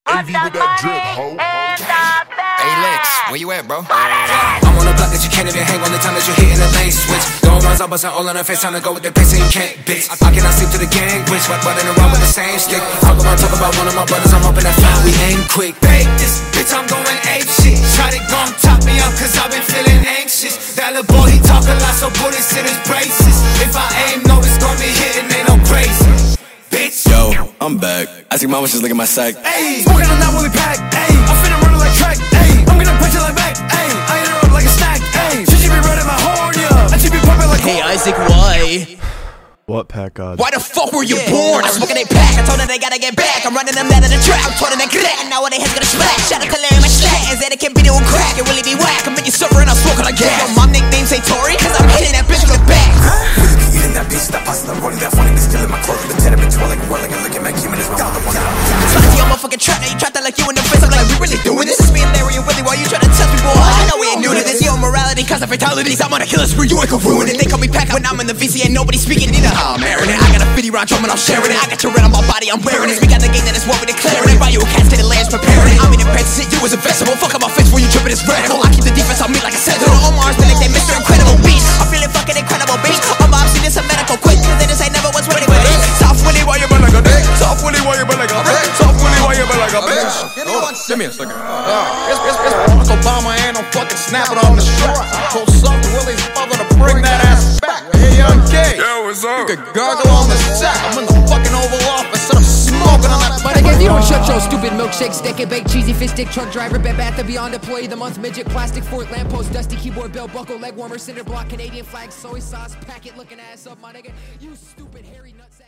AV with that drip, ho. Hey Lex, where you at, bro? I'm on the block that you can't even hang on the time that you're hitting the lane switch. Throwing runs up, bustin' all on her face, trying to go with the pace and you can't, bitch. I cannot sleep to the gang, bitch, but in the round with the same stick. Talk about one of my brothers, I'm hoping that found we aim quick. Bake this, bitch, I'm going ape shit. Try to gon' top me up, cause I've been feeling anxious. That little boy, he talk a lot, so bullets in his braces. If I aim, no, it's gonna be hitting, ain't no crazy. Bitch. Yo, I'm back. I see mama just look at my sack. Ayy, smoking on that when we pack. Ayy, I'm finna run it like track. Ayy, I'm gonna punch it like back. Ayy, I hit her up like a snack. Ayy, she be running my horn, yeah. And she be pumping like. Hey Isaac, why? What, Pack God? Why the fuck were you born? I'm smoking a pack. I told her they gotta get back. I'm running them out of the track. I'm told them they crack. And now what they heads gonna smash. Shout out to Larry, my slack. And said it can be doing crack. It really be whack. I'm making suffer and I'm smoking like gas. Yo, my nickname's Satori, cause I'm hitting that bitch with the back. Eating that bitch, that pasta, rolling that funny, bitch, killing my core. The tenement, twirling, whirling, and looking back, human is wrong. Salty on my fucking trap. Now you trap that like you in the face. I'm like, we really doing this? It's me and Larry and Willie. Why you trying to test me, boy? I know we ain't new to this. Yo, morality, cause of fatalities. I'm on a killer spree. You ain't gonna ruin it. They call me Pack when I'm in the VC and nobody speaking. You know how I'm airing it. I got a 50 round drum and I'm sharing it. I got your red on my body, I'm wearing it. We got the game that is what we declaring it. Buy you a casket and lands preparing it. I'm in the bed to sit you as a vegetable. Fuck up my face when you tripping, it's radical. I keep the defense on me like a sentinel. Omar's been like they Mr. Incredible Beast. I'm feeling fucking incredible, bitch. I'm obviously this a medical quick. Cause they just ain't never what's winning with it. Soft Willie, why you been like a dick? Soft Willie, why you been like a bitch? Soft Willie, why you been like a bitch? Hold on, give me a second. It's Barack Obama and I'm fucking snapping on the strap. So Soft Willie's father to bring that ass back. Hey, young kid. Yo, what's up? You could gargle on the sack. I'm in the fucking Oval Office and I'm smoking on that money. Like if you don't shut your stupid milkshake, stick it, baked, cheesy fish stick, truck driver, Bed Bath & Beyond, employee of the month, midget, plastic fort, lamppost, dusty keyboard, belt buckle, leg warmer, cinder block, Canadian flag, soy sauce, packet looking ass up, my nigga. You stupid hairy nutsack.